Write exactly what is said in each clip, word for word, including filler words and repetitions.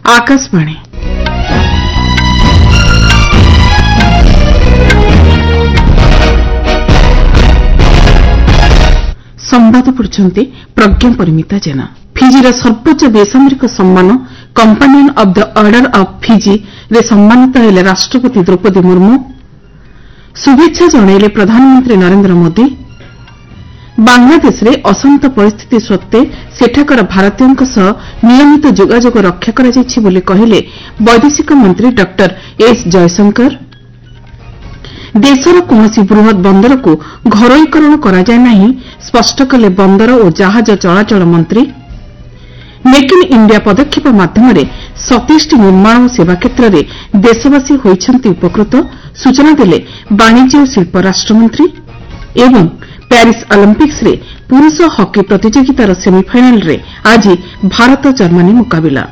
आकाशवाणी संवाद पढ़ुछन्ति प्रज्ञा परिमिता जेना। फिजीर सर्वोच्च बेसामरिक सम्मान companion of the order of Fiji रे सम्मानित हेले राष्ट्रपति द्रौपदी मुर्मू। शुभेच्छा जणाइले प्रधानमंत्री नरेंद्र मोदी। बांग्लादेश रे अशांत परिस्थिति सत्वे सेठाकर भारतीयों सह नियमित जोगाजोग रक्षा करा जायछि बोली कहिले वैदेशिक मंत्री डॉक्टर एस जयशंकर। देशर कौनसी बृहत बंदर को घरोईकरण कराଯାए नहीं स्पष्ट कले बंदर और जहाज चलाचल मंत्री। मेक इन इंडिया पदक्षेप माध्यम सतीश निर्माण और सेवा क्षेत्र में देशवासी होइछन्ति उपकृत सूचना देले वाणिज्य और शिल्प राष्ट्रमंत्री। एवं प्यारिस ओलंपिक्स रे पुरुष हॉकी प्रतियोगितार सेमिफाइनाल रे आज भारत जर्मनी मुकाबिला।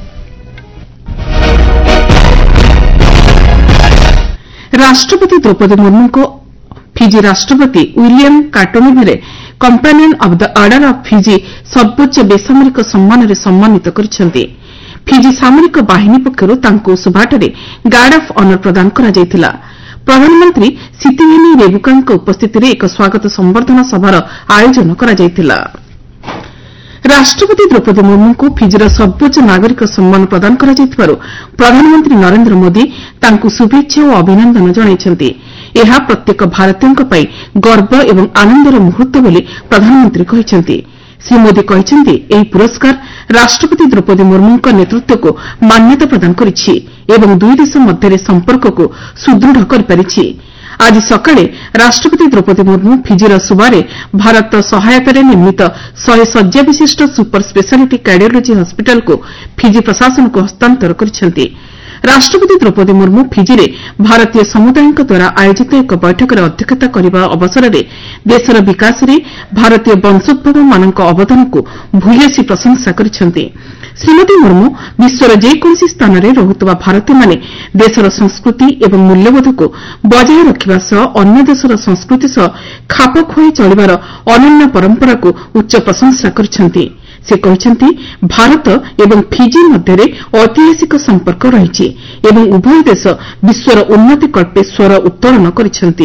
राष्ट्रपति द्रौपदी मुर्मू को फिजी राष्ट्रपति William Katonivere companion of the order of Fiji सर्वोच्च बेसामरिक सम्मान रे सम्मानित करिसेंति। फिजी सामरिक बाहिनी पक्षरु तांको सुभाटरे गार्ड ऑफ ऑनर प्रदान करा जायतिला। प्रधानमंत्री सितिभेनी रेबुकांक उपस्थिति एक स्वागत संबर्धना सभार आयोजन करा जायतिला। राष्ट्रपति द्रौपदी मुर्मू को फिजीर सर्वोच्च नागरिक सम्मान प्रदान करा जायतिबारु प्रधानमंत्री नरेंद्र मोदी तांको शुभेच्छा और अभिनंदन जणाइछन्ति। यह प्रत्येक भारतीयों पई गर्व एवं आनंदर मुहूर्त बोली प्रधानमंत्री कहिछन्ति। श्री मोदी कहिछन्ति एही पुरस्कार राष्ट्रपति द्रौपदी मुर्मू नेतृत्व को मान्यता प्रदान करिछि एवं दुई देश मध्य संपर्क को सुदृढ़ करिपारिछि। आज सकाळे राष्ट्रपति द्रौपदी मुर्मू फिजीर सुबारे भारत सहायतारे निर्मित शहे शଯ୍या विशिष्ट सुपर स्पेशालिटी कार्डियोलोजी हॉस्पिटल को फिजी प्रशासन को हस्तांतर करिसेंति। राष्ट्रपति द्रौपदी मुर्मू फिजीरे भारतीय समुदाय द्वारा आयोजित एक बैठक में अध्यक्षता करने अवसर में देशर विकास में भारतीय वंशोद्भव मानक अवदान को भूयसी प्रशंसा करिसेंति। श्रीमती मुर्मू विश्वर जेकोसी स्थान में रहुतबा भारतीय माने देशर संस्कृति एवं मूल्यबोध को बजाय रखिबा सह अन्य देशर संस्कृति सह खाप खुआई चलिबार अनन्य परंपरा को उच्च प्रशंसा करिसेंति। से कहते भारत एवं फिजी मध्य ऐतिहासिक संपर्क रही एवं उभय देश विश्वर उन्नति कल्पे स्वर उत्तोलन करिसेंति।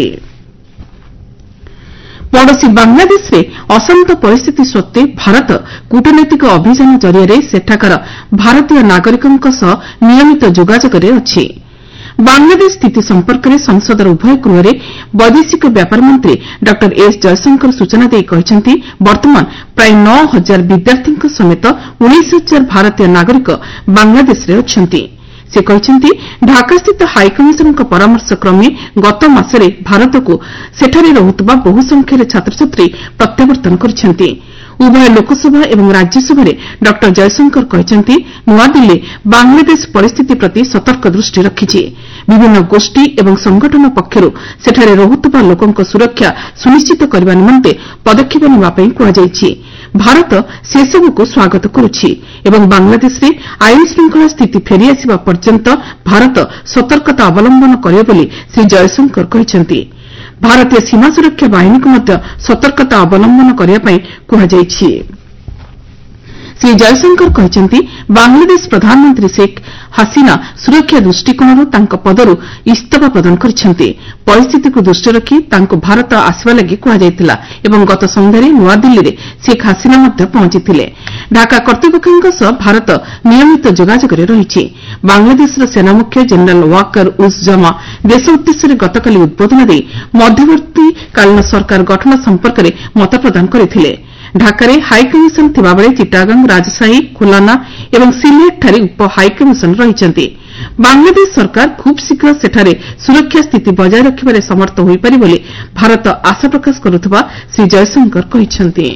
पड़ोशी बांग्लादेश रे अशांत परिस्थिति सत्वे भारत कूटनैतिक अभियान जरिए सेठाकार भारतीय नागरिकों सह नियमित जोगाजोग रे अछि। बांग्लादेश स्थिति संपर्क में संसदर उभय गृह वैदेशिक व्यापार मंत्री डॉक्टर एस जयशंकर सूचना देई कहिसेंति वर्तमान प्राय नौ हजार विद्यार्थी समेत उन्नीस हजार भारतीय नागरिक बांग्लादेश रे अछंती। से कहिसेंति ढाका स्थित हाईकमिशन परामर्श क्रमे गत मासरे भारत को सेठारे रहुतबा बहु संख्यार छात्रछात्री प्रत्यावर्तन करिसेंति। उभय लोकसभा एवं राज्यसभा डॉक्टर जयशंकर कहते नुआदिल्ली बांग्लादेश परिस्थिति प्रति सतर्क दृष्टि रखिछि। विभिन्न गोष्ठी एवं संगठन पक्षर सेठारे रहुतबा लोकंक सुरक्षा सुनिश्चित करने निमंते पदक्षेप नेबापई कुहाଯାଇଛି। भारत सेसबुक स्वागत करुछि एवं बांग्लादेश रे आईन श्रृंखला स्थिति फेरी आसिबा पर्यंत भारत सतर्कता अवलंबन करियो बोली श्री जयशंकर कहिसेंति। भारतीय सीमा सुरक्षा बाहिनी को मध्य सतर्कता अवलंबन करिया पई कुहाଯାଇଛି। श्री जयशंकर कहते बांग्लादेश प्रधानमंत्री शेख हसीना सुरक्षा दृष्टिकोणରୁ ତାଙ୍କ ପଦରୁ ଇସ୍ତଫା ପ୍ରଦାନ କରିଛନ୍ତି। ପରିସ୍ଥିତିକୁ ଦୃଷ୍ଟିରେ ରଖି ତାଙ୍କୁ ଭାରତ ଆସିବା ଲାଗି କୁହାଯାଇଥିଲା ଏବଂ ଗତ ସନ୍ଧ୍ୟାରେ ନୂଆଦିଲ୍ଲୀରେ शेख हसीना ମଧ୍ୟ ପହଞ୍ଚିଥିଲେ। ଢାକା କର୍ତ୍ତୃପକ୍ଷଙ୍କ ସହ ଭାରତ ନିୟମିତ ଯୋଗାଯୋଗରେ ରହିଛି। ବାଂଲାଦେଶର ସେନାମୁଖ୍ୟ ଜେନେରାଲ ୱାକର ଉଜ୍ ଜମା ଦେଶ ଉଦ୍ଦେଶ୍ୟରେ ଗତକାଲି ଉଦ୍ବୋଧନ ଦେଇ ମଧ୍ୟବର୍ତ୍ତୀକାଳୀନ ସରକାର ଗଠନ ସମ୍ପର୍କରେ ମତ ପ୍ରଦାନ କରିଥିଲେ। ढाकारे हाईकमिशन थिबाबेले चिटागंग राजशाही खुलाना एवं सिलेटଠାରେ उप हाईकमिशन रहिଛନ୍ତି। बांग्लादेश सरकार खूब शीघ्र सेठारे सुरक्षा स्थिति बजाय रखिबारे समर्थ होईपारि बोली भारत आशा प्रकाश करुथबा श्री जयशंकर कहिଛନ୍ତି।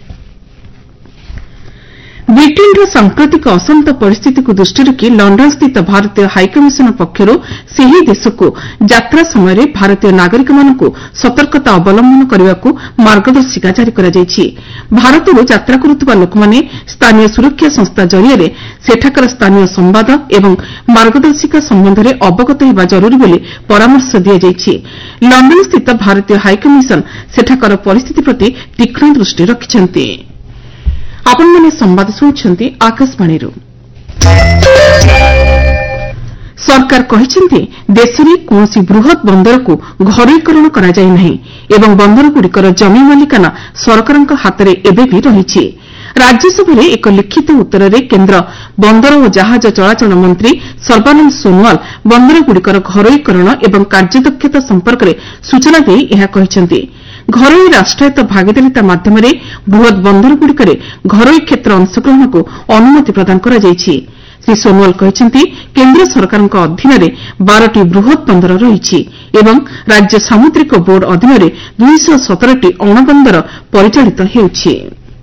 ब्रिटेन्र सांप्रतिक अशांत परिस्थिति को दृष्टि रखी लंडन स्थित भारतीय हाईकमिशन पक्षर ସେହି ଦେଶକୁ ଯାତ୍ରା ସମୟରେ ଭାରତୀୟ ନାଗରିକମାନଙ୍କୁ ସତର୍କତା ଅବଲମ୍ବନ କରିବାକୁ ମାର୍ଗଦର୍ଶିକା ଜାରି କରାଯାଇଛି। ଭାରତରୁ ଯାତ୍ରା କରୁଥିବା ଲୋକମାନେ ସ୍ଥାନୀୟ ସୁରକ୍ଷା ସଂସ୍ଥା ଜରିଆରେ ସେଠାକାର ସ୍ଥାନୀୟ ସମ୍ବାଦ ଏବଂ ମାର୍ଗଦର୍ଶିକା ସମ୍ବନ୍ଧରେ ଅବଗତ ହେବା ଜରୁରୀ ବୋଲି ପରାମର୍ଶ ଦିଆଯାଇଛି। ଲଣ୍ଡନସ୍ଥିତ ଭାରତୀୟ ହାଇକମିଶନ ସେଠାକାର ପରିସ୍ଥିତି ପ୍ରତି ତୀକ୍ଷ୍ଣ ଦୃଷ୍ଟି ରଖିଛନ୍ତି। ଆପଣମାନେ ସମ୍ବାଦ ଶୁଣୁଛନ୍ତି ଆକାଶବାଣୀରୁ। ସରକାର କହିଛନ୍ତି ଦେଶରେ କୌଣସି ବୃହତ୍ ବନ୍ଦରକୁ ଘରୋଇକରଣ କରାଯାଇ ନାହିଁ ଏବଂ ବନ୍ଦରଗୁଡ଼ିକର ଜମି ମାଲିକାନା ସରକାରଙ୍କ ହାତରେ ଏବେ ବି ରହିଛି। ରାଜ୍ୟସଭାରେ ଏକ ଲିଖିତ ଉତ୍ତରରେ କେନ୍ଦ୍ର ବନ୍ଦର ଓ ଜାହାଜ ଚଳାଚଳ ମନ୍ତ୍ରୀ ସର୍ବାନନ୍ଦ ସୋନୱାଲ ବନ୍ଦରଗୁଡ଼ିକର ଘରୋଇକରଣ ଏବଂ କାର୍ଯ୍ୟଦକ୍ଷତା ସମ୍ପର୍କରେ ସୂଚନା ଦେଇ ଏହା କହିଛନ୍ତି। ଘରୋଇ ରାଷ୍ଟ୍ରାୟତ୍ତ ଭାଗିଦାରିତା ମାଧ୍ୟମରେ ବୃହତ୍ ବନ୍ଦରଗୁଡ଼ିକରେ ଘରୋଇ କ୍ଷେତ୍ର ଅଂଶଗ୍ରହଣକୁ ଅନୁମତି ପ୍ରଦାନ କରାଯାଇଛି। ଶ୍ରୀ ସୋନୱାଲ କହିଛନ୍ତି କେନ୍ଦ୍ର ସରକାରଙ୍କ ଅଧୀନରେ ବାରଟି ବୃହତ୍ ବନ୍ଦର ରହିଛି ଏବଂ ରାଜ୍ୟ ସାମୁଦ୍ରିକ ବୋର୍ଡ ଅଧୀନରେ ଦୁଇଶହ ସତରଟି ଅଣବନ୍ଦର ପରିଚାଳିତ ହେଉଛି।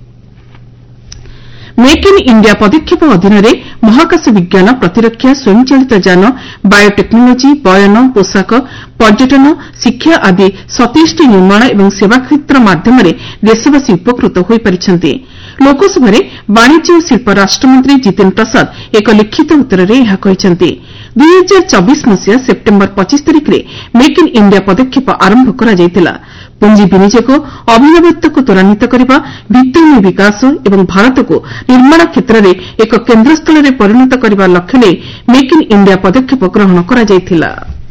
ମେକ୍ ଇନ୍ ଇଣ୍ଡିଆ ପଦକ୍ଷେପ ଅଧୀନରେ ମହାକାଶ ବିଜ୍ଞାନ, ପ୍ରତିରକ୍ଷା, ସ୍ୱୟଂଚାଳିତ ଯାନ, ବାୟୋଟେକ୍ନୋଲୋଜି, ବୟନ, ପୋଷାକ, ପର୍ଯ୍ୟଟନ, ଶିକ୍ଷା ଆଦି ସତେଇଶଟି ନିର୍ମାଣ ଏବଂ ସେବା କ୍ଷେତ୍ର ମାଧ୍ୟମରେ ଦେଶବାସୀ ଉପକୃତ ହୋଇପାରିଛନ୍ତି। ଲୋକସଭାରେ ବାଣିଜ୍ୟ ଓ ଶିଳ୍ପ ରାଷ୍ଟ୍ରମନ୍ତ୍ରୀ ଜିତେନ ପ୍ରସାଦ ଏକ ଲିଖିତ ଉତ୍ତରରେ ଏହା କହିଛନ୍ତି। ଦୁଇ ହଜାର ଚବିଶ ମସିହା ସେପ୍ଟେମ୍ବର ପଚିଶ ତାରିଖରେ ମେକ୍ ଇନ୍ ଇଣ୍ଡିଆ ପଦକ୍ଷେପ ଆରମ୍ଭ କରାଯାଇଥିଲା। ପୁଞ୍ଜି ବିନିଯୋଗ, ଅଭିନବତ୍ୱକୁ ତ୍ୱରାନ୍ୱିତ କରିବା, ଭିତ୍ତିଭୂମି ବିକାଶ ଏବଂ ଭାରତକୁ ନିର୍ମାଣ କ୍ଷେତ୍ରରେ ଏକ କେନ୍ଦ୍ରସ୍ଥଳରେ ପରିଣତ କରିବା ଲକ୍ଷ୍ୟ ନେଇ ମେକ୍ ଇନ୍ ଇଣ୍ଡିଆ ପଦକ୍ଷେପ ଗ୍ରହଣ କରାଯାଇଥିଲା।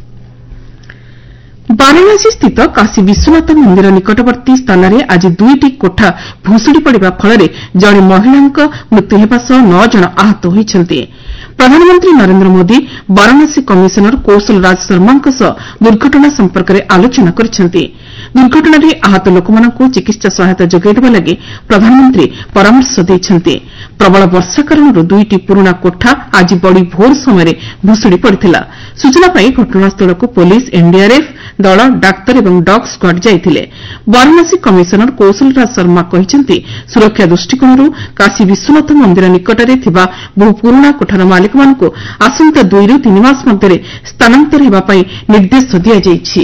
ବାରାଣସୀସ୍ଥିତ କାଶୀ ବିଶ୍ୱନାଥ ମନ୍ଦିର ନିକଟବର୍ତ୍ତୀ ସ୍ଥାନରେ ଆଜି ଦୁଇଟି କୋଠା ଭୁଶୁଡ଼ି ପଡ଼ିବା ଫଳରେ ଜଣେ ମହିଳାଙ୍କ ମୃତ୍ୟୁ ହେବା ସହ ନଅ ଜଣ ଆହତ ହୋଇଛନ୍ତି। ପ୍ରଧାନମନ୍ତ୍ରୀ ନରେନ୍ଦ୍ର ମୋଦି ବାରାଣସୀ କମିଶନର କୌଶଲ ରାଜ ଶର୍ମାଙ୍କ ସହ ଦୁର୍ଘଟଣା ସମ୍ପର୍କରେ ଆଲୋଚନା କରିଛନ୍ତି। ଦୁର୍ଘଟଣାରେ ଆହତ ଲୋକମାନଙ୍କୁ ଚିକିତ୍ସା ସହାୟତା ଯୋଗାଇଦେବା ଲାଗି ପ୍ରଧାନମନ୍ତ୍ରୀ ପରାମର୍ଶ ଦେଇଛନ୍ତି। ପ୍ରବଳ ବର୍ଷା କାରଣରୁ ଦୁଇଟି ପୁରୁଣା କୋଠା ଆଜି ବଡ଼ି ଭୋର ସମୟରେ ଭୁଶୁଡ଼ି ପଡ଼ିଥିଲା। ସୂଚନା ପାଇ ଘଟଣାସ୍ଥଳକୁ ପୁଲିସ୍, ଏନ୍ଡିଆର୍ଏଫ୍ ଦଳ, ଡାକ୍ତର ଏବଂ ଡଗ୍ ସ୍କ୍ୱାଡ୍ ଯାଇଥିଲେ। ବାରାଣସୀ କମିଶନର କୌଶଲ ରାଜ ଶର୍ମା କହିଛନ୍ତି ସୁରକ୍ଷା ଦୃଷ୍ଟିକୋଣରୁ କାଶୀ ବିଶ୍ୱନାଥ ମନ୍ଦିର ନିକଟରେ ଥିବା ବହୁ ପୁରୁଣା କୋଠାର ମାଲିକମାନଙ୍କୁ ଆସନ୍ତା ଦୁଇରୁ ତିନି ମାସ ମଧ୍ୟରେ ସ୍ଥାନାନ୍ତର ହେବା ପାଇଁ ନିର୍ଦ୍ଦେଶ ଦିଆଯାଇଛି।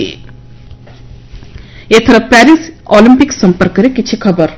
ଏଥର ପ୍ୟାରିସ୍ ଅଲିମ୍ପିକ୍ ସମ୍ପର୍କରେ କିଛି ଖବର।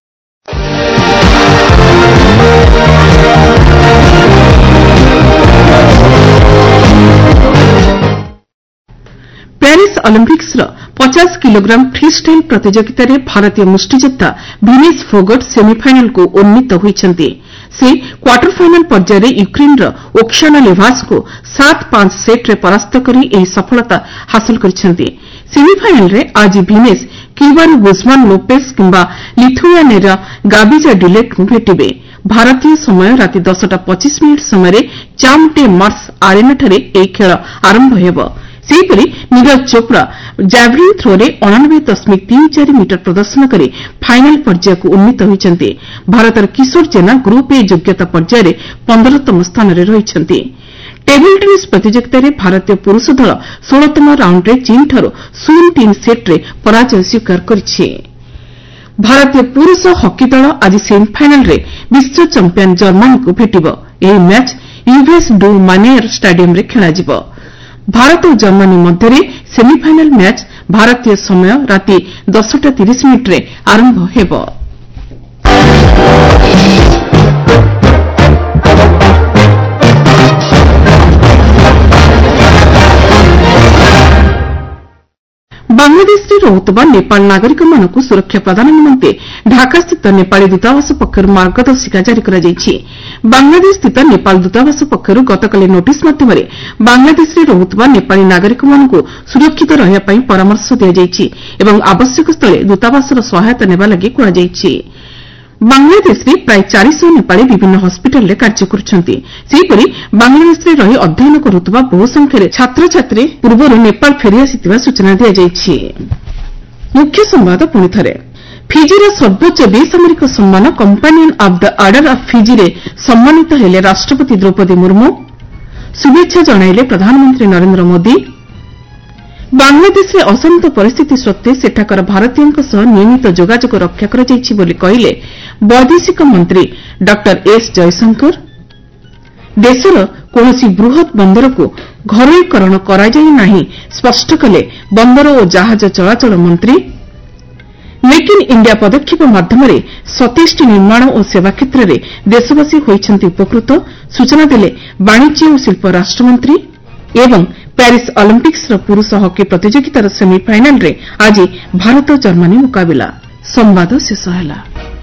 ପ୍ୟାରିସ୍ ଅଲିମ୍ପିକ୍ସର ପଚାଶ କିଲୋଗ୍ରାମ ଫ୍ରିଷ୍ଟାଇଲ୍ ପ୍ରତିଯୋଗିତାରେ ଭାରତୀୟ ମୁଷ୍ଟିଯୋଦ୍ଧା ଭିନେସ୍ ଫୋଗଟ୍ ସେମିଫାଇନାଲ୍କୁ ଉନ୍ନୀତ ହୋଇଛନ୍ତି। ସେ କ୍ୱାର୍ଟର ଫାଇନାଲ୍ ପର୍ଯ୍ୟାୟରେ ୟୁକ୍ରେନ୍ର ଓକ୍ସାନା ଲିଭାସ୍ଙ୍କୁ ସାତ ପାଞ୍ଚ ସେଟ୍ରେ ପରାସ୍ତ କରି ଏହି ସଫଳତା ହାସଲ କରିଛନ୍ତି। ସେମିଫାଇନାଲ୍ରେ ଆଜି ଭିନେସ୍ କ୍ୟୁବାର ଗୁଜମାନ୍ ଲୋପେସ୍ କିମ୍ବା ଲିଥୁଆନିଆର ଗାବିଜା ଡିଲେଟ୍ଙ୍କୁ ଭେଟିବେ। ଭାରତୀୟ ସମୟ ରାତି ଦଶଟା ପଚିଶ ମିନିଟ୍ ସମୟରେ ଚାମ୍ ଡେ ମାର୍ସ ଆରେନାଠାରେ ଏହି ଖେଳ ଆରମ୍ଭ ହେବ। ସେହିପରି ନିରଜ ଚୋପ୍ରା ଜାଭ୍ଲିନ୍ ଥ୍ରୋରେ ଅଣାନବେ ଦଶମିକ ତିନି ଚାରି ମିଟର ପ୍ରଦର୍ଶନ କରି ଫାଇନାଲ୍ ପର୍ଯ୍ୟାୟକୁ ଉନ୍ନୀତ ହୋଇଛନ୍ତି। ଭାରତର କିଶୋର ଜେନା ଗ୍ରୁପ୍ ଏ ଯୋଗ୍ୟତା ପର୍ଯ୍ୟାୟରେ ପନ୍ଦରତମ ସ୍ଥାନରେ ରହିଛନ୍ତି। ଟେବୁଲ୍ ଟେନିସ୍ ପ୍ରତିଯୋଗିତାରେ ଭାରତୀୟ ପୁରୁଷ ଦଳ ଷୋହଳତମ ରାଉଣ୍ଡରେ ଚୀନ୍ଠାରୁ ଶୂନ ତିନି ସେଟ୍ରେ ପରାଜୟ ସ୍ୱୀକାର କରିଛି। ଭାରତୀୟ ପୁରୁଷ ହକି ଦଳ ଆଜି ସେମିଫାଇନାଲ୍ରେ ବିଶ୍ୱ ଚାମ୍ପିୟନ୍ ଜର୍ମାନୀକୁ ଭେଟିବ। ଏହି ମ୍ୟାଚ୍ ୟୁଭେସ୍ ଡୁ ମାନିୟର ଷ୍ଟାଡିୟମ୍ରେ ଖେଳାଯିବ। ଭାରତ ଓ ଜର୍ମାନୀ ମଧ୍ୟରେ ସେମିଫାଇନାଲ୍ ମ୍ୟାଚ୍ ଭାରତୀୟ ସମୟ ରାତି ଦଶଟା ତିରିଶ ମିନିଟ୍ରେ ଆରମ୍ଭ ହେବ। ବାଂଲାଦେଶରେ ରହୁଥିବା ନେପାଳ ନାଗରିକମାନଙ୍କୁ ସୁରକ୍ଷା ପ୍ରଦାନ ନିମନ୍ତେ ଢାକାସ୍ଥିତ ନେପାଳୀ ଦୂତାବାସ ପକ୍ଷରୁ ମାର୍ଗଦର୍ଶିକା ଜାରି କରାଯାଇଛି। ବାଂଲାଦେଶସ୍ଥିତ ନେପାଳ ଦୂତାବାସ ପକ୍ଷରୁ ଗତକାଲି ନୋଟିସ୍ ମାଧ୍ୟମରେ ବାଂଲାଦେଶରେ ରହୁଥିବା ନେପାଳୀ ନାଗରିକମାନଙ୍କୁ ସୁରକ୍ଷିତ ରହିବା ପାଇଁ ପରାମର୍ଶ ଦିଆଯାଇଛି ଏବଂ ଆବଶ୍ୟକ ସ୍ଥଳେ ଦୂତାବାସର ସହାୟତା ନେବା ଲାଗି କୁହାଯାଇଛି। ବାଂଲାଦେଶରେ ପ୍ରାୟ ଚାରିଶହ ନେପାଳୀ ବିଭିନ୍ନ ହସ୍ପିଟାଲରେ କାର୍ଯ୍ୟ କରୁଛନ୍ତି। ସେହିପରି ବାଂଲାଦେଶରେ ରହି ଅଧ୍ୟୟନ କରୁଥିବା ବହୁ ସଂଖ୍ୟାରେ ଛାତ୍ରଛାତ୍ରୀ ପୂର୍ବରୁ ନେପାଳ ଫେରିଆସିଥିବା ସୂଚନା ଦିଆଯାଇଛି। ମୁଖ୍ୟ ସମ୍ବାଦ ପୁଣିଥରେ। ଫିଜିର ସର୍ବୋଚ୍ଚ ବେସାମରିକ ସମ୍ମାନ କମ୍ପାନିଅନ୍ ଅଫ୍ ଦ ଅର୍ଡର ଅଫ୍ ଫିଜିରେ ସମ୍ମାନିତ ହେଲେ ରାଷ୍ଟ୍ରପତି ଦ୍ରୌପଦୀ ମୁର୍ମୁ। ଶୁଭେଚ୍ଛା ଜଣାଇଲେ ପ୍ରଧାନମନ୍ତ୍ରୀ ନରେନ୍ଦ୍ର ମୋଦି। ବାଂଲାଦେଶରେ ଅଶାନ୍ତ ପରିସ୍ଥିତି ସତ୍ତ୍ୱେ ସେଠାକାର ଭାରତୀୟଙ୍କ ସହ ନିୟମିତ ଯୋଗାଯୋଗ ରକ୍ଷା କରାଯାଇଛି ବୋଲି କହିଲେ ବୈଦେଶିକ ମନ୍ତ୍ରୀ ଡକ୍ଟର ଏସ୍ ଜୟଶଙ୍କର। ଦେଶର କୌଣସି ବୃହତ୍ ବନ୍ଦରକୁ ଘରୋଇକରଣ କରାଯାଇ ନାହିଁ ସ୍ପଷ୍ଟ କଲେ ବନ୍ଦର ଓ ଜାହାଜ ଚଳାଚଳ ମନ୍ତ୍ରୀ। ମେକ୍ ଇନ୍ ଇଣ୍ଡିଆ ପଦକ୍ଷେପ ମାଧ୍ୟମରେ ସତେଇଶଟି ନିର୍ମାଣ ଓ ସେବା କ୍ଷେତ୍ରରେ ଦେଶବାସୀ ହୋଇଛନ୍ତି ଉପକୃତ ସୂଚନା ଦେଲେ ବାଣିଜ୍ୟ ଓ ଶିଳ୍ପ ରାଷ୍ଟ୍ରମନ୍ତ୍ରୀ। ଏବଂ ପ୍ୟାରିସ୍ ଅଲିମ୍ପିକ୍ସର ପୁରୁଷ ହକି ପ୍ରତିଯୋଗିତାର ସେମିଫାଇନାଲ୍ରେ ଆଜି ଭାରତ ଜର୍ମାନୀ ମୁକାବିଲା। ସମ୍ବାଦ ଶେଷ ହେଲା।